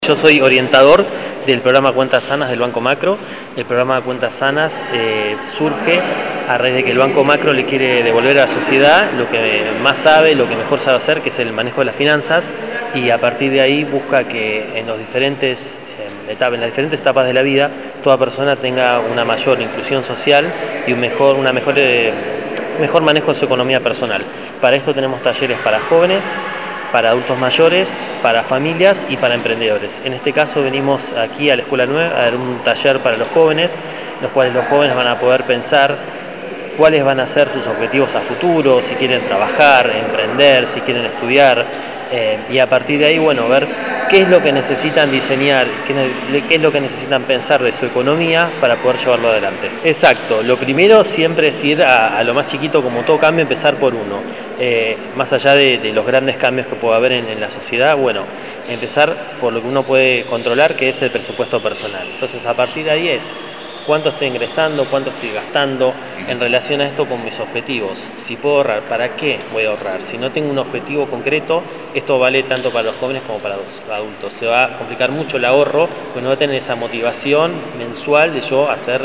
Yo soy orientador del programa Cuentas Sanas del Banco Macro. El programa Cuentas Sanas surge a raíz de que el Banco Macro le quiere devolver a la sociedad lo que más sabe, lo que mejor sabe hacer, que es el manejo de las finanzas, y a partir de ahí busca que en las diferentes etapas de la vida toda persona tenga una mayor inclusión social y un mejor manejo de su economía personal. Para esto tenemos talleres para jóvenes, para adultos mayores, para familias y para emprendedores. En este caso venimos aquí a la Escuela 9 a dar un taller para los jóvenes, los cuales los jóvenes van a poder pensar cuáles van a ser sus objetivos a futuro, si quieren trabajar, emprender, si quieren estudiar, y a partir de ahí, bueno, ver qué es lo que necesitan diseñar, qué es lo que necesitan pensar de su economía para poder llevarlo adelante. Exacto, lo primero siempre es ir a lo más chiquito, como todo cambio, empezar por uno. Más allá de los grandes cambios que puede haber en la sociedad, bueno, empezar por lo que uno puede controlar, que es el presupuesto personal. Entonces, a partir de ahí es cuánto estoy ingresando, cuánto estoy gastando en relación a esto con mis objetivos. Si puedo ahorrar, ¿para qué voy a ahorrar? Si no tengo un objetivo concreto, esto vale tanto para los jóvenes como para los adultos. Se va a complicar mucho el ahorro, pues no va a tener esa motivación mensual de yo hacer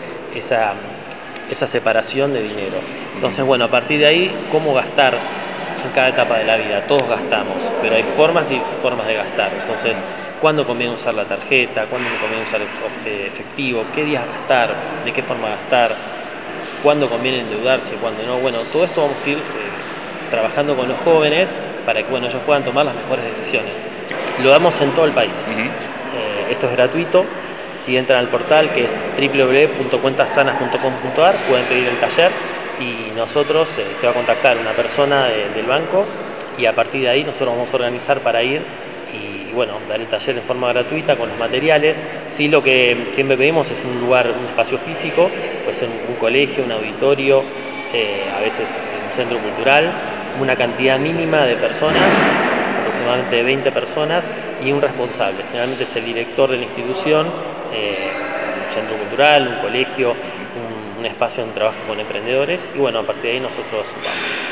esa separación de dinero. Entonces, bueno, a partir de ahí, ¿cómo gastar en cada etapa de la vida? Todos gastamos, pero hay formas y formas de gastar. Entonces, ¿cuándo conviene usar la tarjeta? ¿Cuándo me conviene usar efectivo? ¿Qué días gastar? ¿De qué forma gastar? ¿Cuándo conviene endeudarse? ¿Cuándo no? Bueno, todo esto vamos a ir trabajando con los jóvenes para que ellos puedan tomar las mejores decisiones. Lo damos en todo el país. Esto es gratuito. Si entran al portal, que es www.cuentasanas.com.ar, pueden pedir el taller y nosotros se va a contactar una persona del banco y a partir de ahí nosotros vamos a organizar para ir y dar el taller en forma gratuita con los materiales. Sí, lo que siempre pedimos es un lugar, un espacio físico, puede ser un colegio, un auditorio, a veces un centro cultural, una cantidad mínima de personas, aproximadamente 20 personas, y un responsable. Generalmente es el director de la institución, un centro cultural, un colegio, un espacio donde trabaja con emprendedores, y a partir de ahí nosotros vamos.